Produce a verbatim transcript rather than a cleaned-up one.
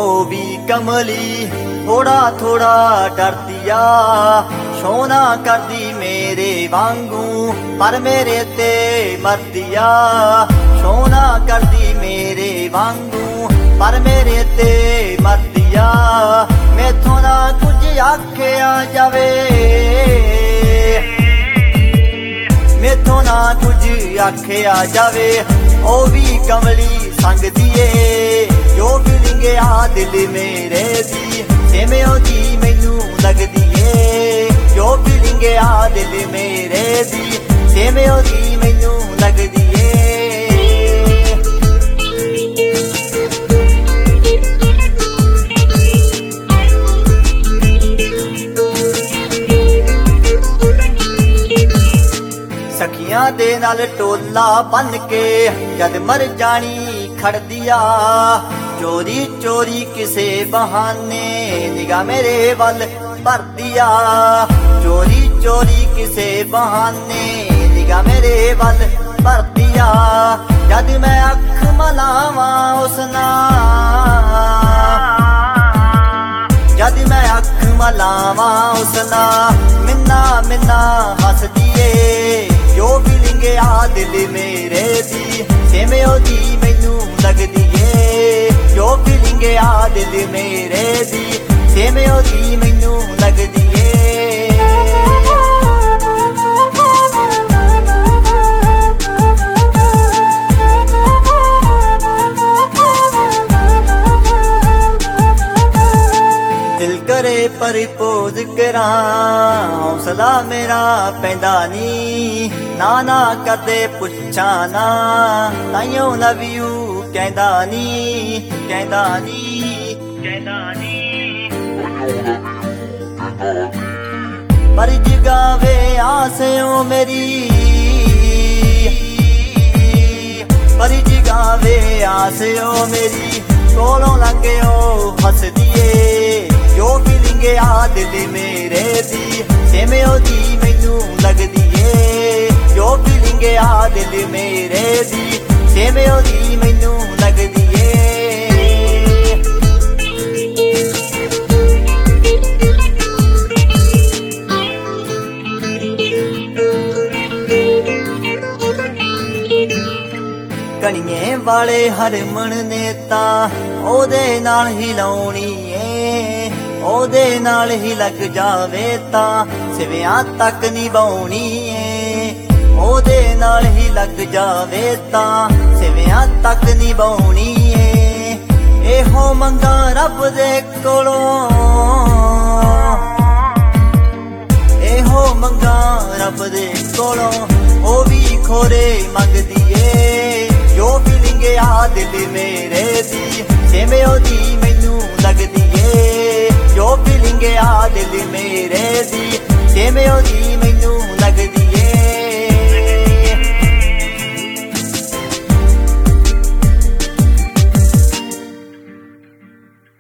ਉਹ ਵੀ ਕਮਲੀ ਥੋੜਾ ਥੋੜਾ ਡਰਦੀ ਆ ਸੋਹਣਾ ਕਰਦੀ ਮੇਰੇ ਵਾਂਗੂ ਪਰ ਮੇਰੇ ਤੇ ਮਰਦੀ ਆ ਸੋਹਣਾ ਕਰਦੀ ਮੇਰੇ ਵਾਂਗੂ ਪਰ ਮੇਰੇ ਤੇ ਮਰਦੀ ਆ ਮੈਥੋਂ ਨਾ ਕੁਝ ਆਖਿਆ ਜਾਵੇ ਮੈਥੋਂ ਨਾ ਕੁਝ ਆਖਿਆ ਜਾਵੇ ਉਹ ਵੀ ਕਮਲੀ ਸੰਗਦੀ ਏ ਜੋ ਫੀਲਿੰਗ ਆ ਦਿਲ ਮੇਰੇ ਦੀ ਜਿਵੇਂ ਉਹਦੀ ਮੈਨੂੰ ਲੱਗਦੀ ਏ ਜੋ ਫੀਲਿੰਗ ਆ ਦਿਲ ਮੇਰੇ ਦੀ ਜਿਵੇਂ ਉਹਦੀ ਮੈਨੂੰ ਲੱਗਦੀ ਏ ਸਖੀਆਂ ਦੇ ਨਾਲ ਟੋਲਾ ਬੰਨ ਕੇ ਜਦ ਮਰ ਜਾਣੀ ਖੜਦੀ ਆ ਚੋਰੀ ਚੋਰੀ ਕਿਸੇ ਬਹਾਨੇ ਨਿਗਾਹ ਮੇਰੇ ਵੱਲ ਭਰਦੀ ਆ ਚੋਰੀ ਚੋਰੀ ਕਿਸੇ ਬਹਾਨੇ ਨਿਗਾਹ ਮੇਰੇ ਵੱਲ ਭਰਦੀ ਆ ਜਦ ਮੈਂ ਅੱਖ ਮਲਾਵਾਂ ਉਸ ਨਾਲ ਜਦ ਮੈਂ ਅੱਖ ਮਲਾਵਾਂ ਉਸ ਨਾਲ ਮਿੰਨਾ ਮਿੰਨਾ ਹੱਸਦੀ ਏ ਜੋ ਫੀਲਿੰਗ ਆ ਦਿਲ ਮੇਰੇ ਦੀ ਜਿਵੇਂ ਉਹਦੀ ਮੈਨੂੰ ਲੱਗਦੀ ਏ ਜੋ ਫੀਲਿੰਗ ਆ ਦਿਲ ਮੇਰੇ ਦੀ ਜਿਵੇਂ ਉਹਦੀ ਮੈਨੂੰ ਲੱਗਦੀ ਏ ਦਿਲ ਕਰੇ ਪ੍ਰਪੋਜ਼ ਕਰਾਂ ਹੌਸਲਾ ਮੇਰਾ ਪੈਂਦਾ ਨੀ ਨਾ ਨਾ ਕਦੇ ਪੁੱਛਾਂ ਨਾ ਤਾਈਓ ਲਵ ਯੂ ਕਹਿੰਦਾ ਨੀ ਕਹਿੰਦਾ ਨੀ ਕਹਿੰਦਾ ਨੀ ਪਰ ਜਗਾਵੇ ਆਸਿਓ ਮੇਰੀ ਪਰ ਜਗਾਵੇ ਆਸਿਓ ਮੇਰੀ ਕੋਲੋਂ ਲੰਘਿਓ ਹੱਸਦੀ ਏ ਜੋ ਫੀਲਿੰਗ ਆ ਦਿਲ ਮੇਰੇ ਦੀ ਜਿਵੇਂ ਉਹਦੀ ਮੈਨੂੰ ਲੱਗਦੀ ਏ ਜੋ ਫੀਲਿੰਗ ਆ ਦਿਲ ਮੇਰੇ ਦੀ ਜਿਵੇਂ ਉਹਦੀ ਮੈਨੂੰ ਲੱਗਦੀ ਏ ਕਣੀਏ ਵਾਲੇ ਹਰਮਨ ਨੇ ਤਾਂ ਉਹਦੇ ਨਾਲ ਹੀ ਲਾਉਣੀ ਏ ਉਹਦੇ ਨਾਲ ਹੀ ਲੱਗ ਜਾਵੇ ਤਾਂ ਸਿਵਿਆਂ ਤੱਕ ਨਿਭਾਉਣੀ ਏ ਉਹਦੇ ਨਾਲ ਹੀ ਲੱਗ ਜਾਵੇ ਤਾਂ ਸਿਵਿਆਂ ਤੱਕ ਨਿਭਾਉਣੀ ਏ ਇਹੋ ਮੰਗਾ ਰੱਬ ਦੇ ਕੋਲੋਂ ਇਹੋ ਮੰਗਾ ਰੱਬ ਦੇ ਕੋਲੋਂ ਉਹ ਵੀ ਖੋਰੇ ਮੰਗਦੀ ਏ ਜੋ ਫੀਲਿੰਗ ਆ ਦਿਲ ਮੇਰੇ ਦੀ ਜਿਵੇਂ ਉਹਦੀ ਮੈਨੂੰ ਲੱਗਦੀ ਏ ਜੋ ਫੀਲਿੰਗ ਆ ਦਿਲ ਮੇਰੇ